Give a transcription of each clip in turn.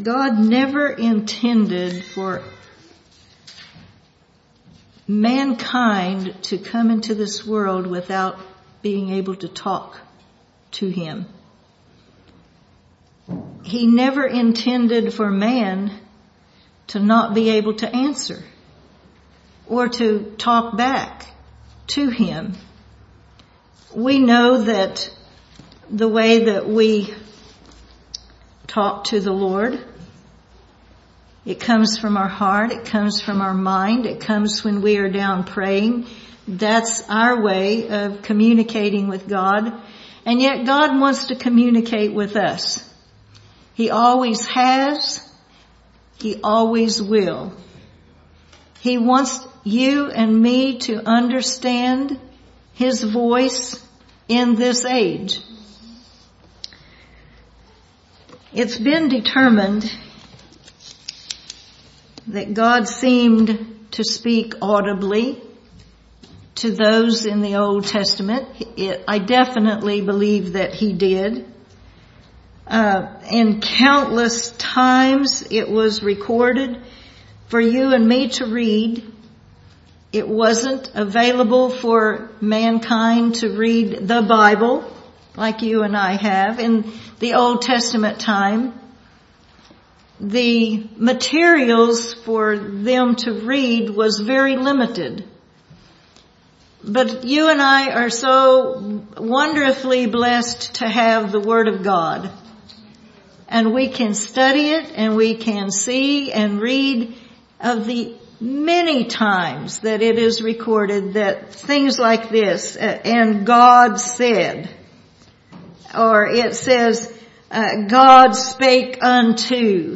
God never intended for mankind to come into this world without being able to talk to Him. He never intended for man to not be able to answer or to talk back to Him. We know that the way that we talk to the Lord, it comes from our heart, it comes from our mind, it comes when we are down praying. That's our way of communicating with God. And yet God wants to communicate with us. He always has. He always will. He wants you and me to understand His voice in this age. It's been determined that God seemed to speak audibly to those in the Old Testament. I definitely believe that He did. And countless times it was recorded for you and me to read. It wasn't available for mankind to read the Bible like you and I have in the Old Testament time. The materials for them to read was very limited. But you and I are so wonderfully blessed to have the Word of God. And we can study it and we can see and read of the many times that it is recorded that things like this, and God said, or it says, God spake unto,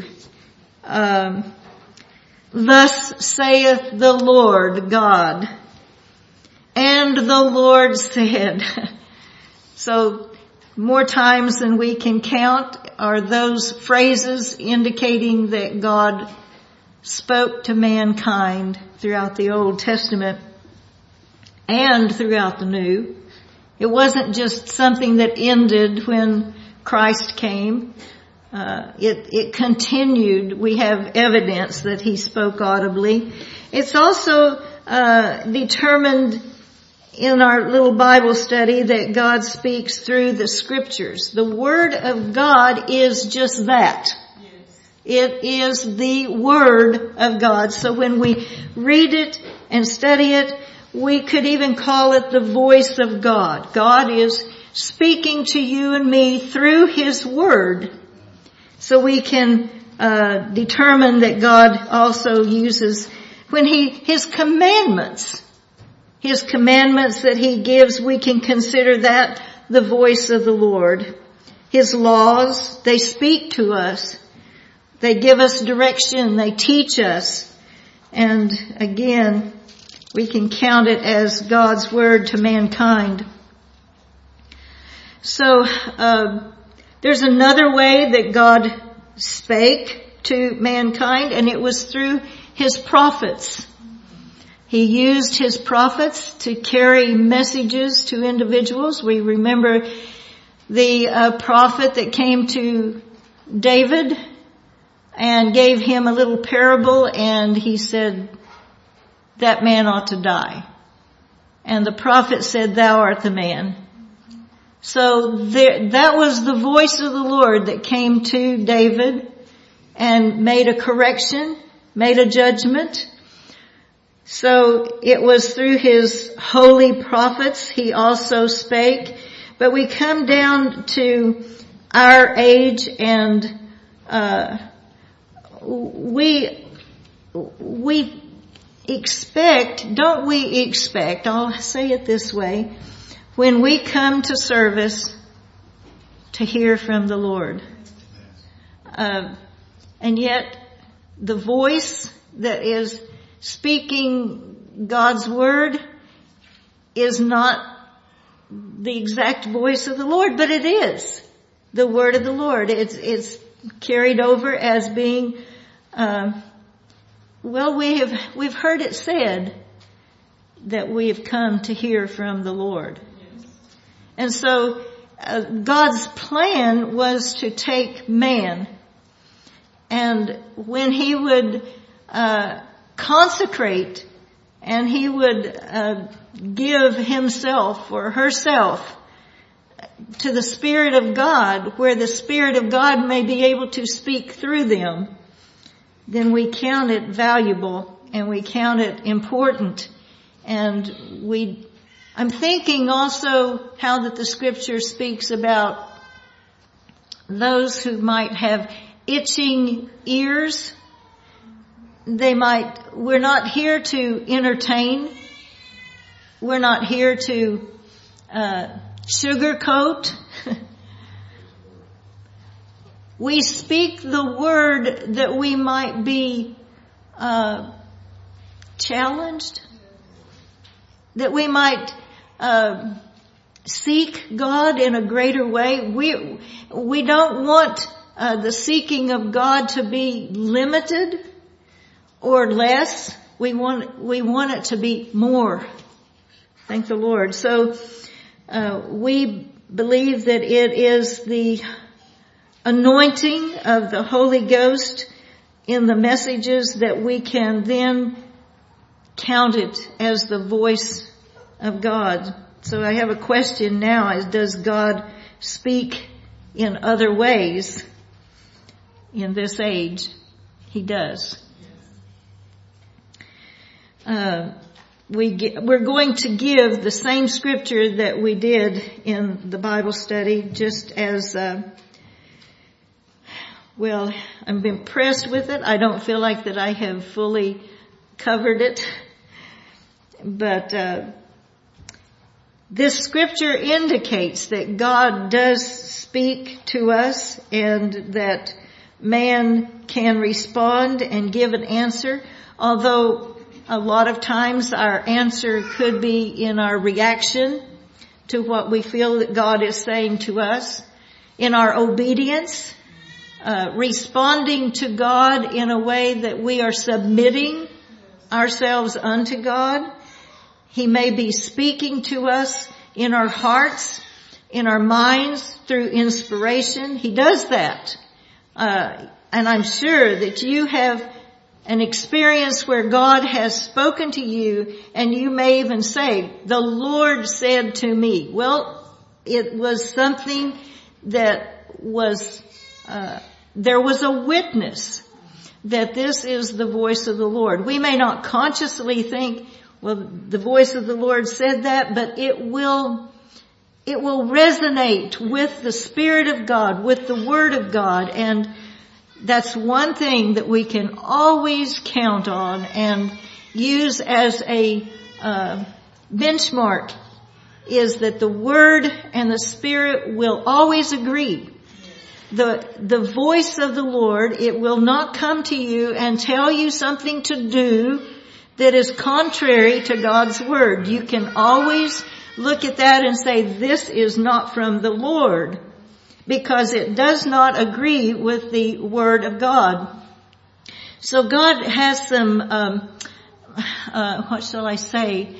thus saith the Lord God, and the Lord said. So more times than we can count are those phrases indicating that God spoke to mankind throughout the Old Testament and throughout the New. It wasn't just something that ended when Christ came. It continued. We have evidence that He spoke audibly. It's also determined in our little Bible study that God speaks through the Scriptures. The Word of God is just that. It is the Word of God. So when we read it and study it, we could even call it the voice of God. God is speaking to you and me through His Word. So we can determine that God also uses when His commandments that He gives, we can consider that the voice of the Lord. His laws, they speak to us. They give us direction. They teach us. And again, we can count it as God's word to mankind. So, there's another way that God spake to mankind, and it was through His prophets. He used His prophets to carry messages to individuals. We remember the prophet that came to David and gave him a little parable, and he said, that man ought to die. And the prophet said, thou art the man. So that was the voice of the Lord that came to David and made a correction, made a judgment. So it was through His holy prophets He also spake. But we come down to our age, and we expect, don't we expect, I'll say it this way, when we come to service to hear from the Lord. And yet the voice that is speaking God's word is not the exact voice of the Lord, but it is the word of the Lord. It's carried over as being, we've heard it said that we have come to hear from the Lord. Yes. And so God's plan was to take man And when he would consecrate and he would give himself or herself to the Spirit of God, where the Spirit of God may be able to speak through them, then we count it valuable and we count it important. And I'm thinking also how that the Scripture speaks about those who might have itching ears. We're not here to entertain. We're not here to sugarcoat. We speak the word that we might be challenged, that we might seek God in a greater way. We don't want the seeking of God to be limited or less. We want it to be more. Thank the Lord. So we believe that it is the anointing of the Holy Ghost in the messages that we can then count it as the voice of God. So I have a question now: does God speak in other ways in this age? He does. We're going to give the same scripture that we did in the Bible study, just as I'm impressed with it. I don't feel like that I have fully covered it, but this scripture indicates that God does speak to us and that man can respond and give an answer, although a lot of times our answer could be in our reaction to what we feel that God is saying to us, in our obedience, responding to God in a way that we are submitting ourselves unto God. He may be speaking to us in our hearts, in our minds, through inspiration. He does that. And I'm sure that you have an experience where God has spoken to you, and you may even say, the Lord said to me. Well, it was something that was, there was a witness that this is the voice of the Lord. We may not consciously think, well, the voice of the Lord said that, but it will resonate with the Spirit of God, with the Word of God, and that's one thing that we can always count on and use as a benchmark, is that the Word and the Spirit will always agree. The voice of the Lord, it will not come to you and tell you something to do that is contrary to God's Word. You can always look at that and say, this is not from the Lord, because it does not agree with the Word of God. So God has some, what shall I say,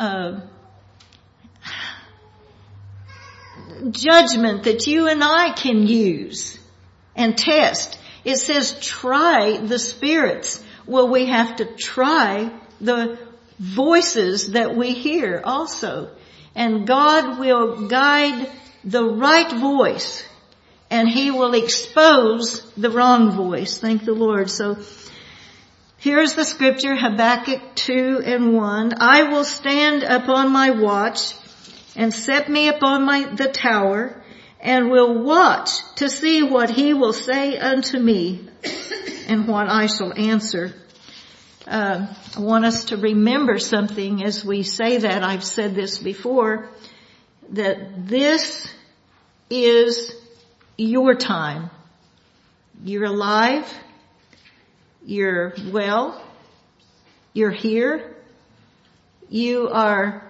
judgment that you and I can use and test. It says, try the spirits. Well, we have to try the voices that we hear also. And God will guide the right voice, and He will expose the wrong voice. Thank the Lord. So here's the scripture, Habakkuk 2:1. I will stand upon my watch and set me upon the tower, and will watch to see what He will say unto me and what I shall answer. I want us to remember something as we say that. I've said this before, that this is your time. You're alive. You're well. You're here. You are,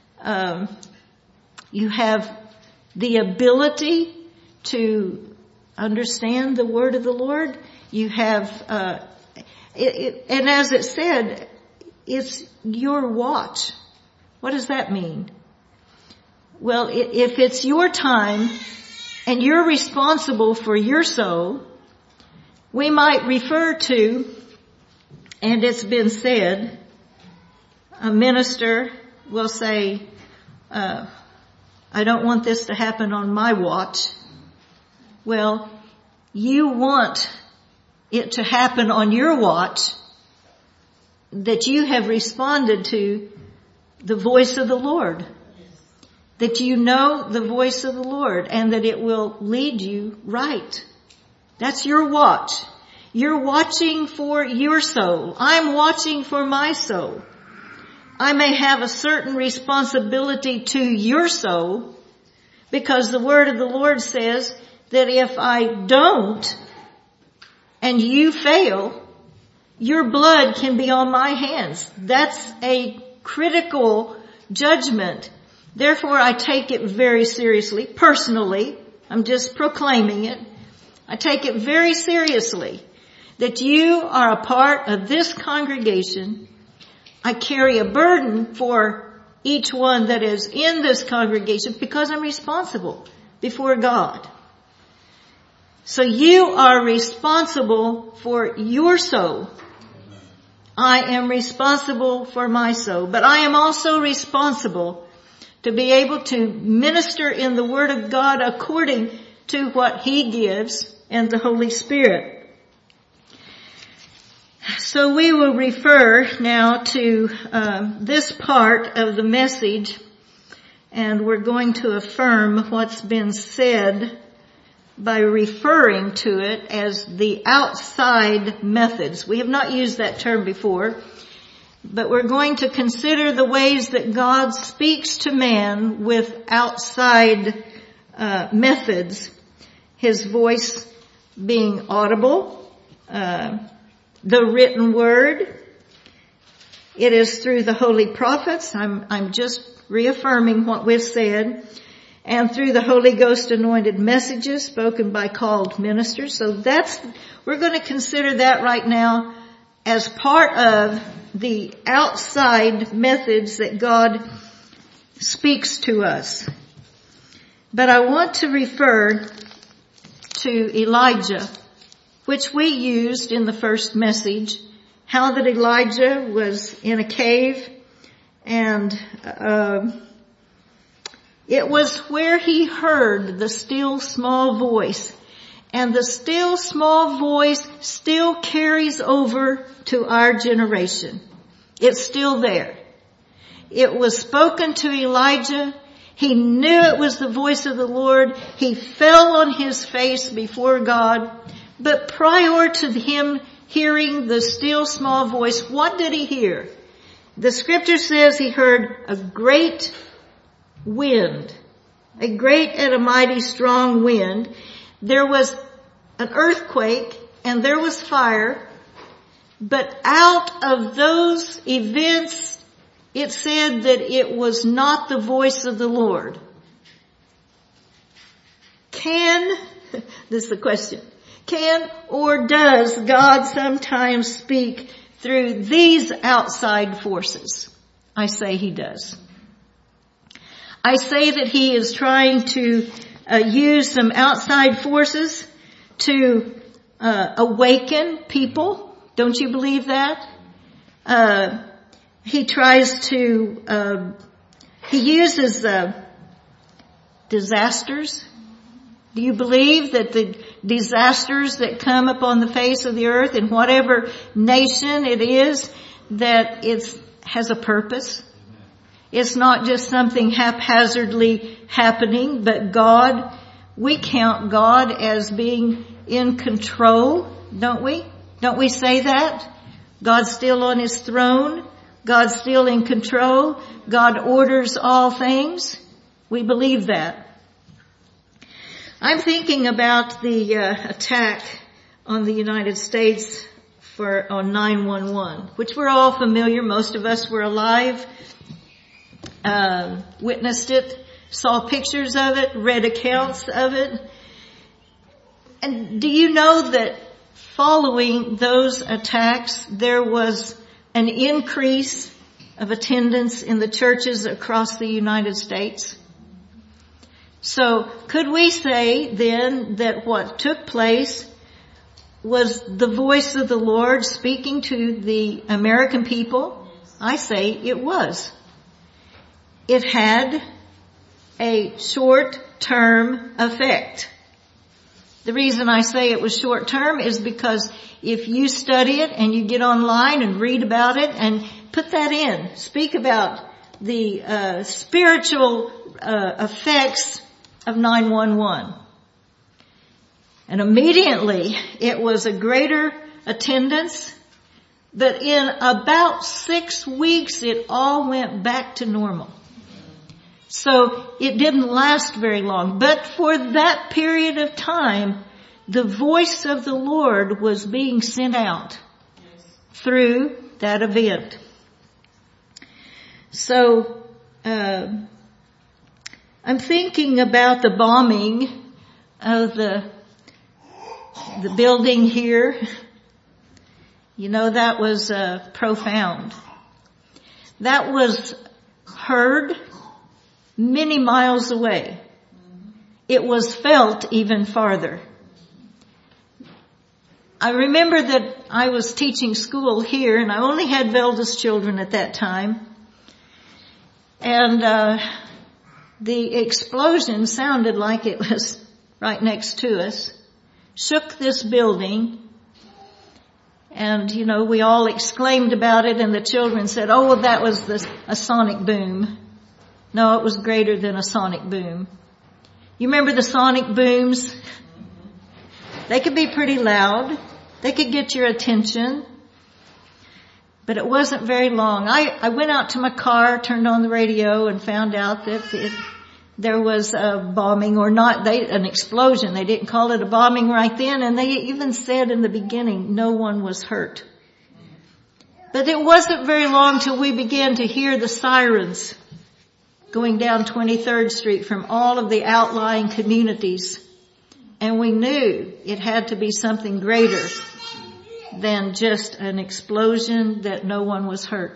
you have the ability to understand the word of the Lord. You have, and as it said, it's your watch. What does that mean? Well, if it's your time and you're responsible for your soul, We might refer to, and it's been said, a minister will say, I don't want this to happen on my watch. Well, you want it to happen on your watch, that you have responded to the voice of the Lord. That you know the voice of the Lord and that it will lead you right. That's your watch. You're watching for your soul. I'm watching for my soul. I may have a certain responsibility to your soul because the word of the Lord says that if I don't and you fail, your blood can be on my hands. That's a critical judgment. Therefore, I take it very seriously. Personally, I'm just proclaiming it. I take it very seriously that you are a part of this congregation. I carry a burden for each one that is in this congregation because I'm responsible before God. So you are responsible for your soul. I am responsible for my soul, but I am also responsible to be able to minister in the Word of God according to what He gives and the Holy Spirit. So we will refer now to this part of the message, and we're going to affirm what's been said by referring to it as the outside methods. We have not used that term before, but we're going to consider the ways that God speaks to man with outside methods. His voice being audible, the written word. It is through the holy prophets. I'm just reaffirming what we've said. And through the Holy Ghost anointed messages spoken by called ministers. So we're going to consider that right now as part of the outside methods that God speaks to us. But I want to refer to Elijah, which we used in the first message, how that Elijah was in a cave and it was where he heard the still small voice. And the still small voice still carries over to our generation. It's still there. It was spoken to Elijah. He knew it was the voice of the Lord. He fell on his face before God. But prior to him hearing the still small voice, what did he hear? The scripture says he heard a great wind, a great and a mighty strong wind. There was an earthquake and there was fire, but out of those events, it said that it was not the voice of the Lord. This is the question, can or does God sometimes speak through these outside forces? I say He does. I say that He is trying to use some outside forces to awaken people. Don't you believe that? He tries to, he uses disasters. Do you believe that the disasters that come upon the face of the earth in whatever nation it is, that it has a purpose? It's not just something haphazardly happening, but God, we count God as being in control, don't we? Don't we say that? God's still on His throne. God's still in control. God orders all things. We believe that. I'm thinking about the attack on the United States on 9/11, which we're all familiar. Most of us were alive. Witnessed it, saw pictures of it, read accounts of it. And do you know that following those attacks, there was an increase of attendance in the churches across the United States? So could we say then that what took place was the voice of the Lord speaking to the American people? I say it was. It had a short-term effect. The reason I say it was short-term is because if you study it and you get online and read about it and put that in, speak about the spiritual effects of 911. And immediately it was a greater attendance, but in about 6 weeks it all went back to normal. So it didn't last very long. But for that period of time, the voice of the Lord was being sent out through that event. So I'm thinking about the bombing of the building here. You know, that was profound. That was heard many miles away. It was felt even farther. I remember that I was teaching school here, and I only had Velda's children at that time. And the explosion sounded like it was right next to us, shook this building. And, you know, we all exclaimed about it, and the children said, oh, well, that was a sonic boom. No, it was greater than a sonic boom. You remember the sonic booms? They could be pretty loud. They could get your attention. But it wasn't very long. I went out to my car, turned on the radio, and found out that there was a bombing, or not, an explosion. They didn't call it a bombing right then, and they even said in the beginning no one was hurt. But it wasn't very long till we began to hear the sirens going down 23rd Street from all of the outlying communities. And we knew it had to be something greater than just an explosion, that no one was hurt.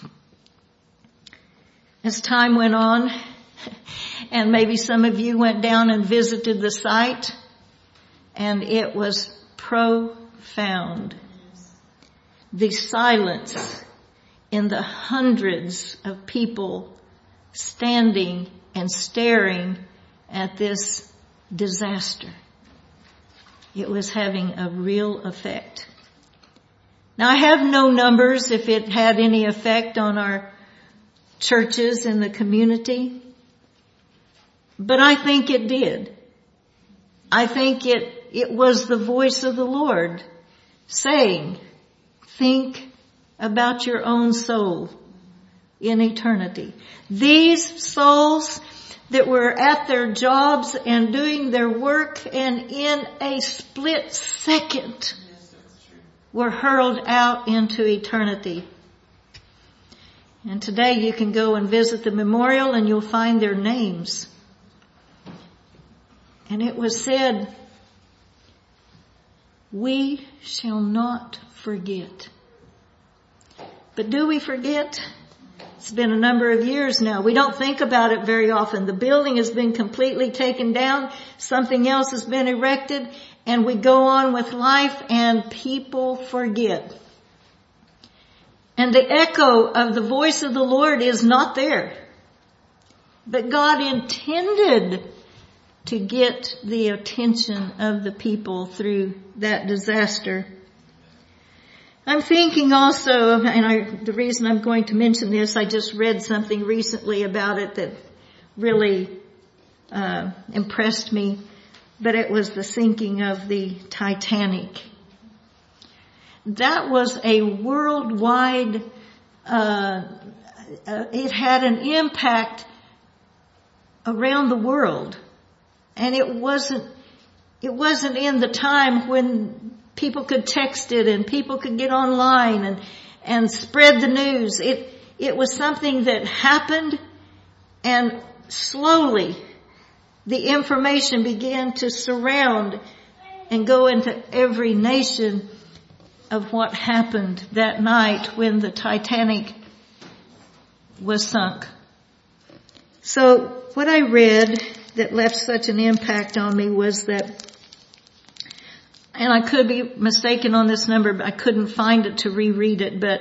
As time went on, and maybe some of you went down and visited the site, and it was profound. The silence in the hundreds of people standing and staring at this disaster. It was having a real effect. Now, I have no numbers if it had any effect on our churches in the community, but I think it did. I think it was the voice of the Lord saying, think about your own soul in eternity. These souls that were at their jobs and doing their work, and in a split second were hurled out into eternity. And today you can go and visit the memorial and you'll find their names. And it was said, we shall not forget. But do we forget? It's been a number of years now. We don't think about it very often. The building has been completely taken down. Something else has been erected. And we go on with life, and people forget. And the echo of the voice of the Lord is not there. But God intended to get the attention of the people through that disaster. I'm thinking also, and the reason I'm going to mention this, I just read something recently about it that really impressed me, but it was the sinking of the Titanic. That was a worldwide, it had an impact around the world. And it wasn't in the time when people could text it and people could get online and spread the news. It was something that happened, and slowly the information began to surround and go into every nation of what happened that night when the Titanic was sunk. So what I read that left such an impact on me was that and I could be mistaken on this number, but I couldn't find it to reread it, but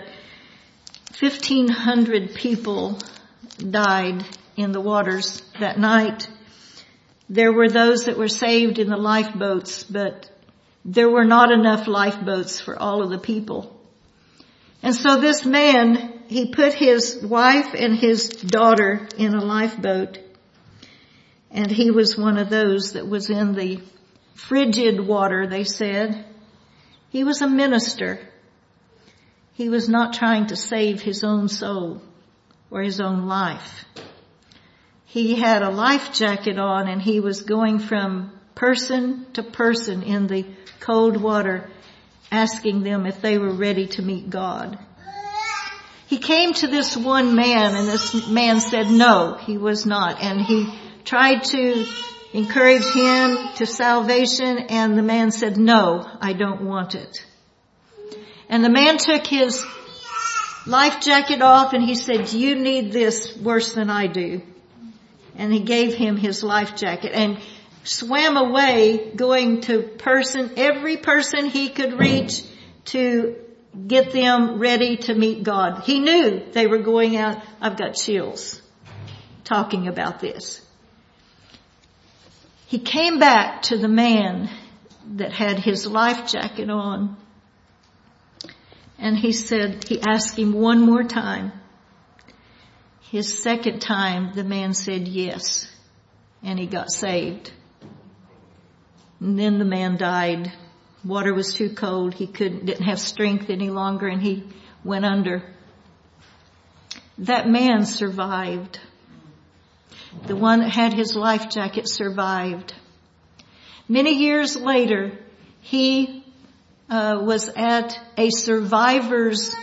1,500 people died in the waters that night. There were those that were saved in the lifeboats, but there were not enough lifeboats for all of the people. And so this man, he put his wife and his daughter in a lifeboat, and he was one of those that was in the frigid water, they said. He was a minister. He was not trying to save his own soul or his own life. He had a life jacket on, and he was going from person to person in the cold water, asking them if they were ready to meet God. He came to this one man, and this man said no, he was not. And he tried to encourage him to salvation, and the man said, no, I don't want it. And the man took his life jacket off, and he said, you need this worse than I do. And he gave him his life jacket and swam away, going to every person he could reach to get them ready to meet God. He knew they were going out. I've got chills talking about this. He came back to the man that had his life jacket on, and he asked him one more time. His second time, the man said yes, and he got saved. And then the man died. Water was too cold. He didn't have strength any longer, and he went under. That man survived. The one that had his life jacket survived. Many years later, he was at a survivor's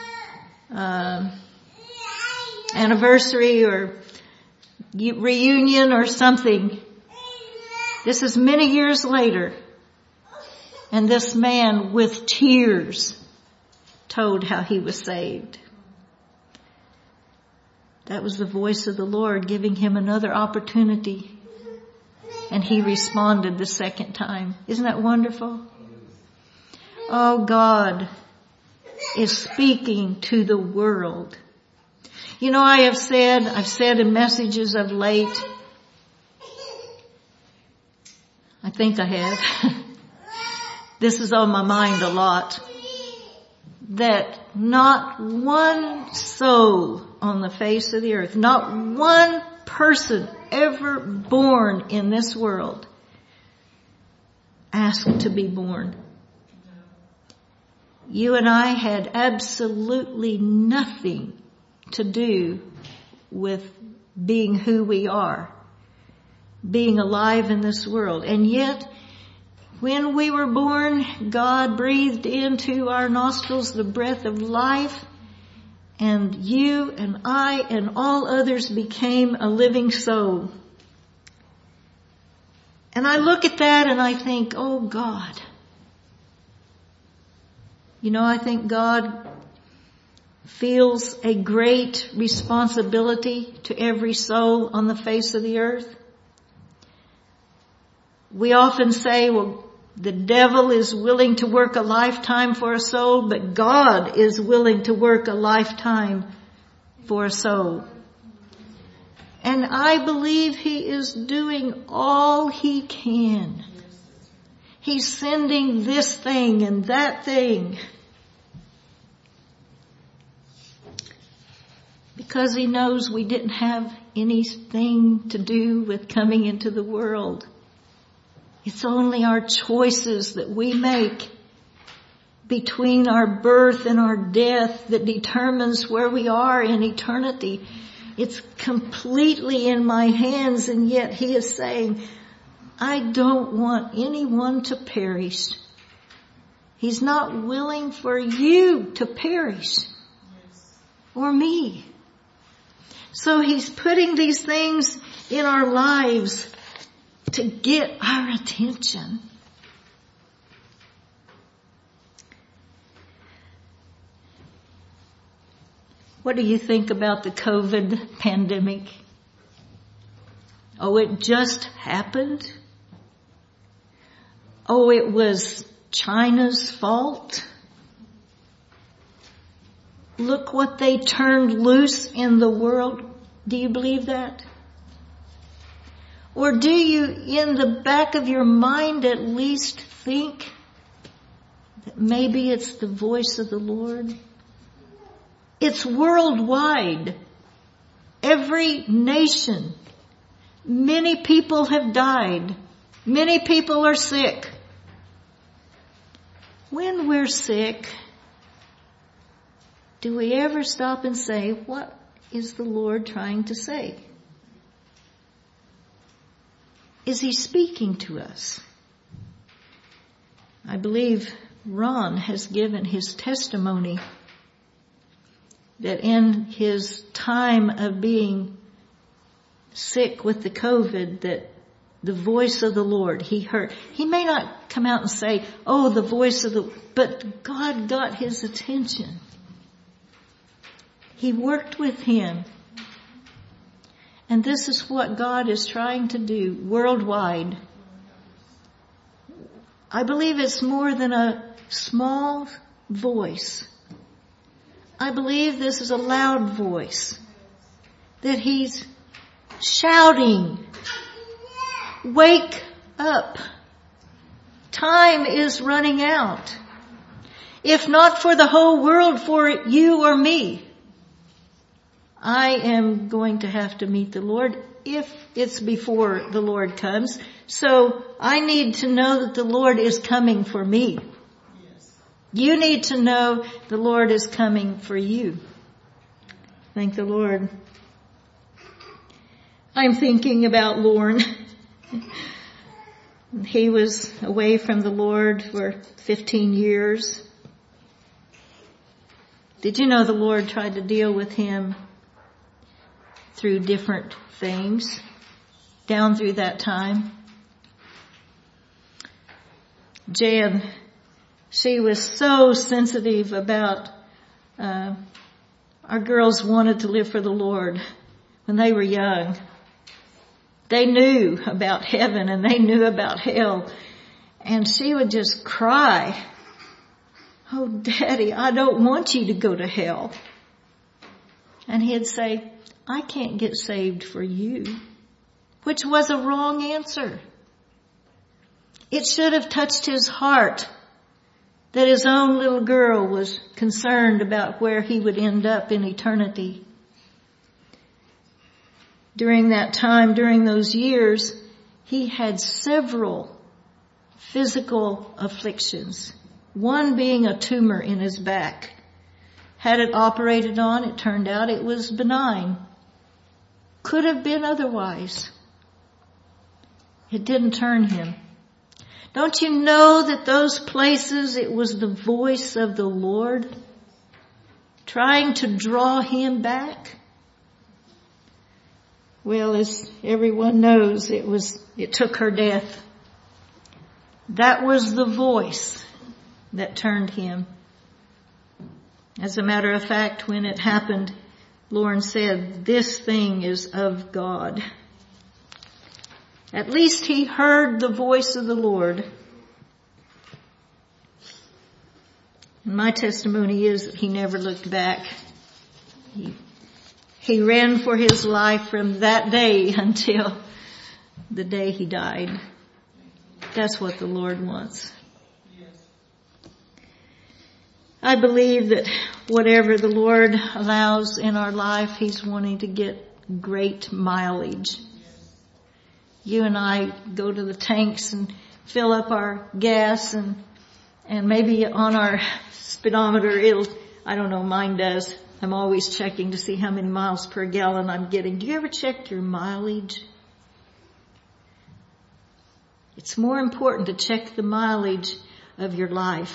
anniversary or reunion or something. This is many years later. And this man with tears told how he was saved. That was the voice of the Lord giving him another opportunity. And he responded the second time. Isn't that wonderful? Oh, God is speaking to the world. You know, I've said in messages of late, I think I have, this is on my mind a lot, that not one soul on the face of the earth, not one person ever born in this world asked to be born. You and I had absolutely nothing to do with being who we are, being alive in this world. And yet, when we were born, God breathed into our nostrils the breath of life, and you and I and all others became a living soul. And I look at that and I think, oh God. You know, I think God feels a great responsibility to every soul on the face of the earth. We often say, well, the devil is willing to work a lifetime for a soul, but God is willing to work a lifetime for a soul. And I believe He is doing all He can. He's sending this thing and that thing because He knows we didn't have anything to do with coming into the world. It's only our choices that we make between our birth and our death that determines where we are in eternity. It's completely in my hands, and yet He is saying, I don't want anyone to perish. He's not willing for you to perish, or me. So He's putting these things in our lives to get our attention. What do you think about the COVID pandemic? Oh, it just happened? Oh, it was China's fault? Look what they turned loose in the world. Do you believe that? Or do you, in the back of your mind, at least think that maybe it's the voice of the Lord? It's worldwide. Every nation. Many people have died. Many people are sick. When we're sick, do we ever stop and say, what is the Lord trying to say? Is He speaking to us? I believe Ron has given his testimony that in his time of being sick with the COVID, that the voice of the Lord he heard. He may not come out and say, oh, the voice of but God got his attention. He worked with him. And this is what God is trying to do worldwide. I believe it's more than a small voice. I believe this is a loud voice that He's shouting, wake up. Time is running out. If not for the whole world, for you or me. I am going to have to meet the Lord if it's before the Lord comes. So I need to know that the Lord is coming for me. You need to know the Lord is coming for you. Thank the Lord. I'm thinking about Lorne. He was away from the Lord for 15 years. Did you know the Lord tried to deal with him through different things down through that time? Jan, she was so sensitive about, our girls wanted to live for the Lord when they were young. They knew about heaven and they knew about hell. And she would just cry, oh, Daddy, I don't want you to go to hell. And he'd say, I can't get saved for you, which was a wrong answer. It should have touched his heart that his own little girl was concerned about where he would end up in eternity. During that time, during those years, he had several physical afflictions, one being a tumor in his back. Had it operated on, it turned out it was benign. Could have been otherwise. It didn't turn him. Don't you know that those places, it was the voice of the Lord trying to draw him back? Well, as everyone knows, it took her death. That was the voice that turned him. As a matter of fact, when it happened, Lauren said, this thing is of God. At least he heard the voice of the Lord. And my testimony is that he never looked back. He ran for his life from that day until the day he died. That's what the Lord wants. I believe that whatever the Lord allows in our life, He's wanting to get great mileage. You and I go to the tanks and fill up our gas and maybe on our speedometer I don't know, mine does. I'm always checking to see how many miles per gallon I'm getting. Do you ever check your mileage? It's more important to check the mileage of your life.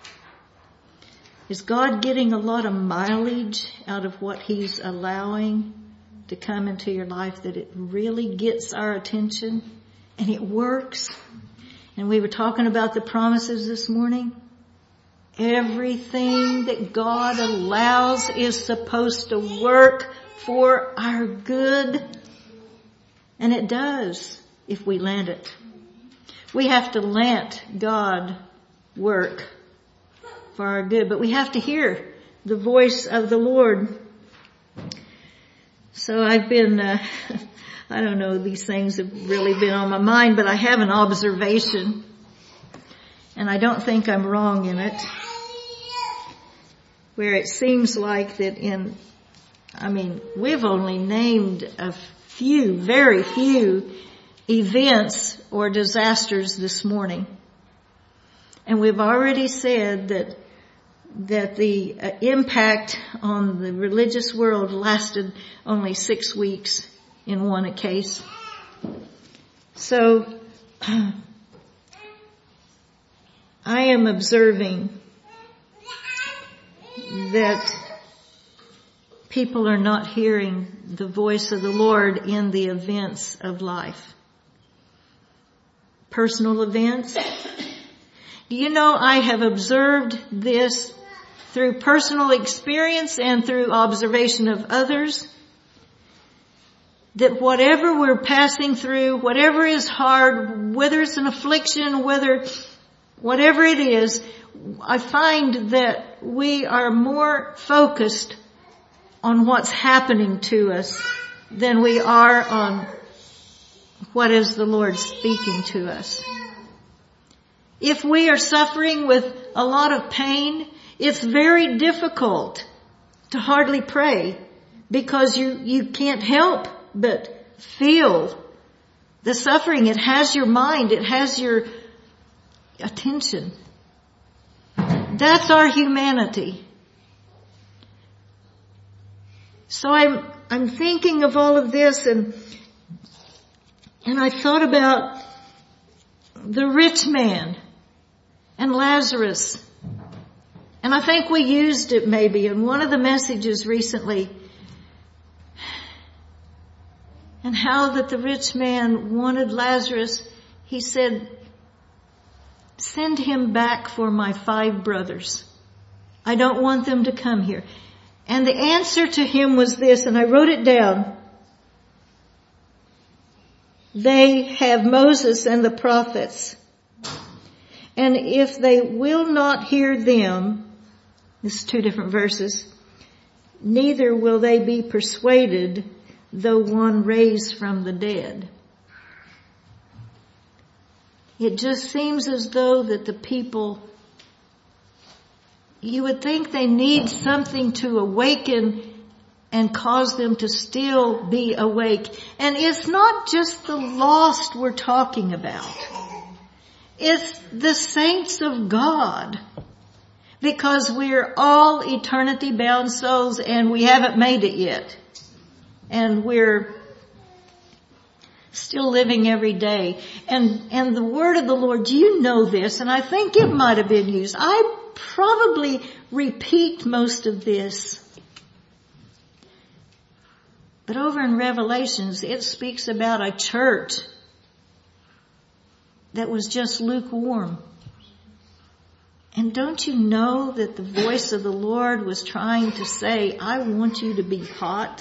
Is God getting a lot of mileage out of what He's allowing to come into your life, that it really gets our attention and it works? And we were talking about the promises this morning. Everything that God allows is supposed to work for our good. And it does if we land it. We have to let God work for our good. But we have to hear the voice of the Lord. So I've been, I don't know, these things have really been on my mind, but I have an observation, and I don't think I'm wrong in it, where it seems like that we've only named a few, very few events or disasters this morning. And we've already said that the impact on the religious world lasted only 6 weeks in one case. So I am observing that people are not hearing the voice of the Lord in the events of life. Personal events. Do you know, I have observed this through personal experience and through observation of others, that whatever we're passing through, whatever is hard, whether it's an affliction, whatever it is, I find that we are more focused on what's happening to us than we are on what is the Lord speaking to us. If we are suffering with a lot of pain, it's very difficult to hardly pray because you can't help but feel the suffering. It has your mind. It has your attention. That's our humanity. So I'm thinking of all of this, and I thought about the rich man and Lazarus. And I think we used it maybe in one of the messages recently. And how that the rich man wanted Lazarus. He said, send him back for my 5 brothers. I don't want them to come here. And the answer to him was this, and I wrote it down. They have Moses and the prophets. And if they will not hear them, this is 2 different verses, neither will they be persuaded though one raised from the dead. It just seems as though that the people, you would think they need something to awaken and cause them to still be awake. And it's not just the lost we're talking about. It's the saints of God. Because we're all eternity bound souls and we haven't made it yet. And we're still living every day. And the word of the Lord, you know this, and I think it might have been used. I probably repeat most of this. But over in Revelations, it speaks about a church that was just lukewarm. And don't you know that the voice of the Lord was trying to say, I want you to be hot.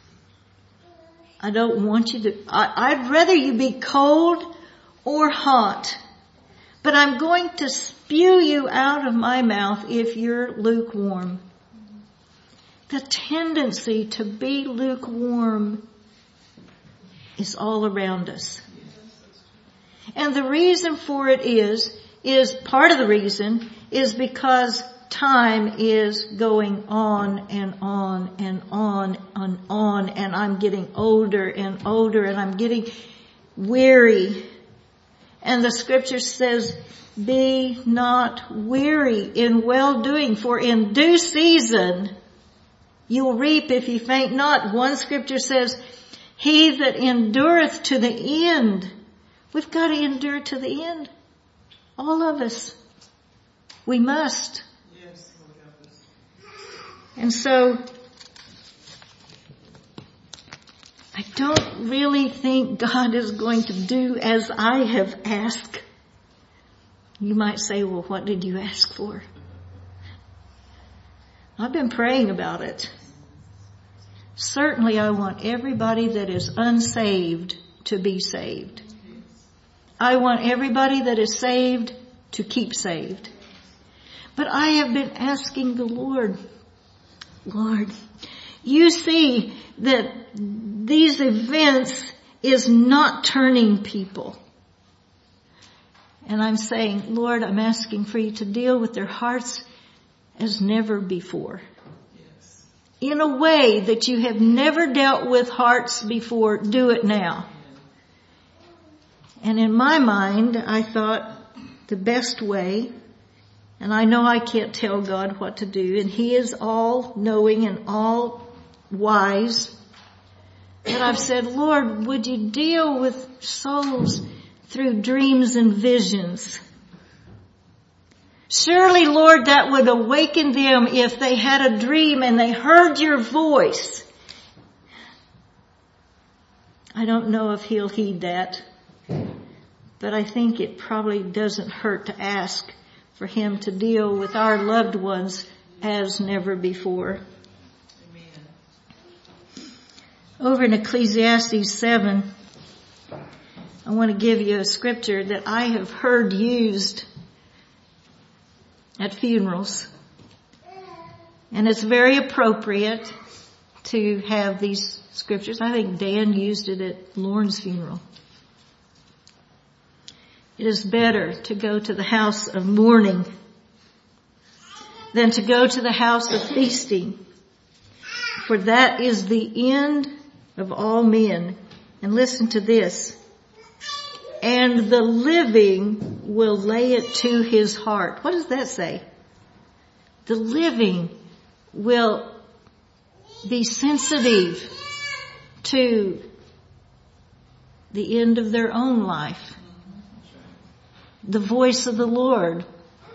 I don't want you to, I'd rather you be cold or hot. But I'm going to spew you out of my mouth if you're lukewarm. The tendency to be lukewarm is all around us. And the reason for it is part of the reason is because time is going on and on and on and on, and I'm getting older and older and I'm getting weary. And the scripture says, be not weary in well-doing, for in due season you'll reap if you faint not. One scripture says, he that endureth to the end. We've got to endure to the end. All of us. We must. Yes. And so, I don't really think God is going to do as I have asked. You might say, well, what did you ask for? I've been praying about it. Certainly I want everybody that is unsaved to be saved. I want everybody that is saved to keep saved. But I have been asking the Lord, you see that these events is not turning people. And I'm saying, Lord, I'm asking for you to deal with their hearts as never before. Yes. In a way that you have never dealt with hearts before, do it now. And in my mind, I thought the best way, and I know I can't tell God what to do, and He is all knowing and all wise. But I've said, Lord, would you deal with souls through dreams and visions? Surely, Lord, that would awaken them if they had a dream and they heard your voice. I don't know if He'll heed that, but I think it probably doesn't hurt to ask for Him to deal with our loved ones as never before. Over in Ecclesiastes 7, I want to give you a scripture that I have heard used at funerals. And it's very appropriate to have these scriptures. I think Dan used it at Lauren's funeral. It is better to go to the house of mourning than to go to the house of feasting. For that is the end of all men. And listen to this. And the living will lay it to his heart. What does that say? The living will be sensitive to the end of their own life. The voice of the Lord.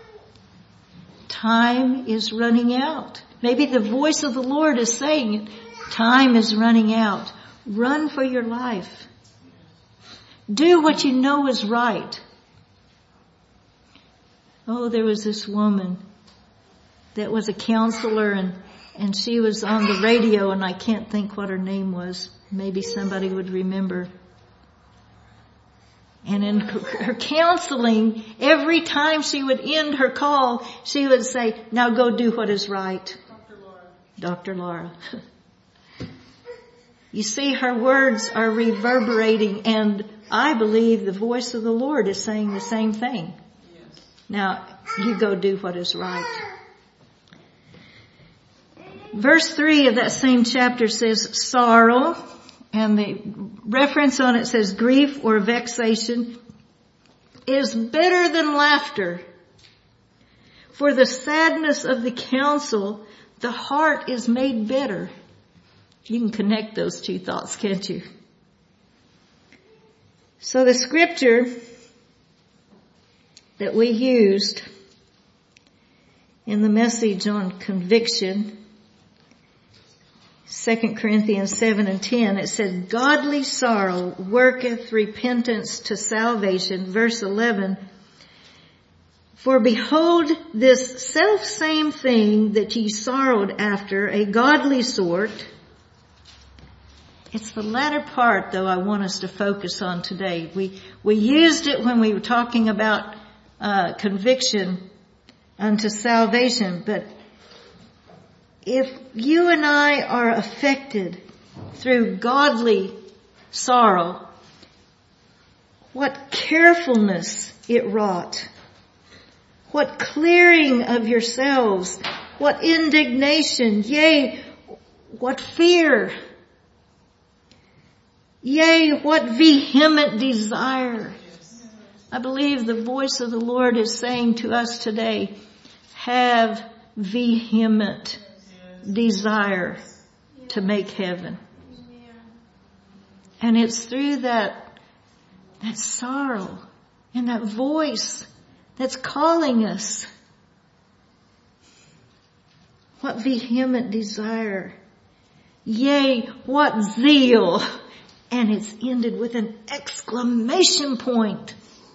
Time is running out. Maybe the voice of the Lord is saying, time is running out. Run for your life. Do what you know is right. Oh, there was this woman that was a counselor and she was on the radio, and I can't think what her name was. Maybe somebody would remember. And in her counseling, every time she would end her call, she would say, now go do what is right. Dr. Laura. You see, her words are reverberating, and I believe the voice of the Lord is saying the same thing. Yes. Now, you go do what is right. Verse 3 of that same chapter says sorrow, and the reference on it says grief or vexation is better than laughter. For the sadness of the counsel, the heart is made better. You can connect those two thoughts, can't you? So the scripture that we used in the message on conviction, 2 Corinthians 7 and 10, it said, godly sorrow worketh repentance to salvation. Verse 11, for behold, this selfsame thing that ye sorrowed after, a godly sort. It's the latter part, though, I want us to focus on today. We used it when we were talking about conviction unto salvation, but if you and I are affected through godly sorrow, what carefulness it wrought, what clearing of yourselves, what indignation, yea, what fear, yea, what vehement desire. I believe the voice of the Lord is saying to us today, have vehement desire to make heaven. And it's through that sorrow and that voice that's calling us. What vehement desire. Yea, what zeal. And it's ended with an exclamation point.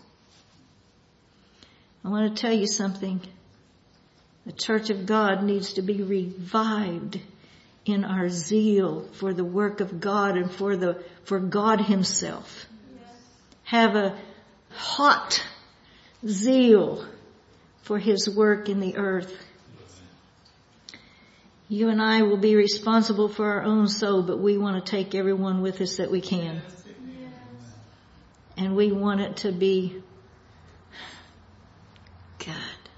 I want to tell you something. The Church of God needs to be revived in our zeal for the work of God and for God Himself. Yes. Have a hot zeal for His work in the earth. You and I will be responsible for our own soul, but we want to take everyone with us that we can. And we want it to be good.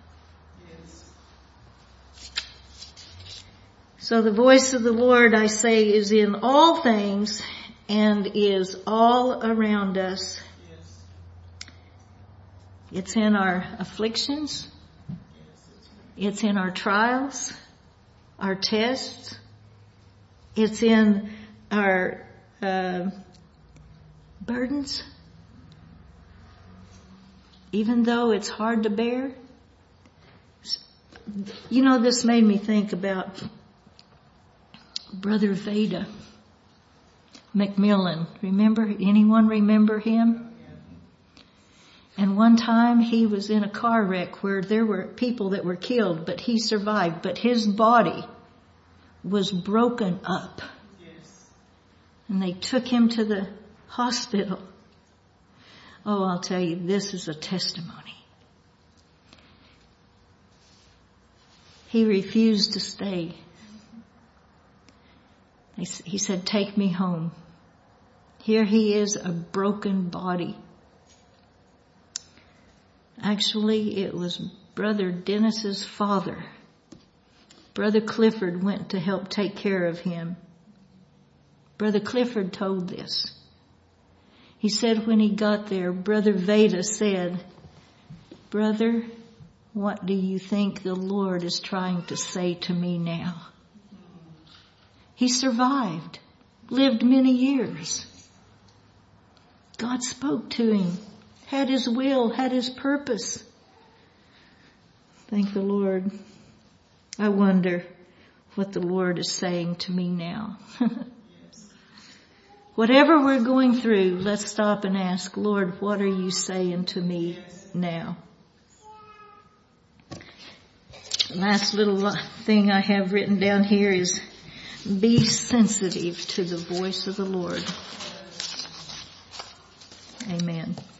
So the voice of the Lord, I say, is in all things and is all around us. It's in our afflictions. It's in our trials, our tests. It's in our burdens. Even though it's hard to bear. You know, this made me think about Brother Veda McMillan. Anyone remember him? And one time he was in a car wreck where there were people that were killed, but he survived. But his body was broken up. And they took him to the hospital. Oh, I'll tell you, this is a testimony. He refused to stay. He said, take me home. Here he is, a broken body. Actually, it was Brother Dennis's father. Brother Clifford went to help take care of him. Brother Clifford told this. He said when he got there, Brother Veda said, Brother, what do you think the Lord is trying to say to me now? He survived, lived many years. God spoke to him, had His will, had His purpose. Thank the Lord. I wonder what the Lord is saying to me now. Whatever we're going through, let's stop and ask, Lord, what are you saying to me now? The last little thing I have written down here is be sensitive to the voice of the Lord. Amen.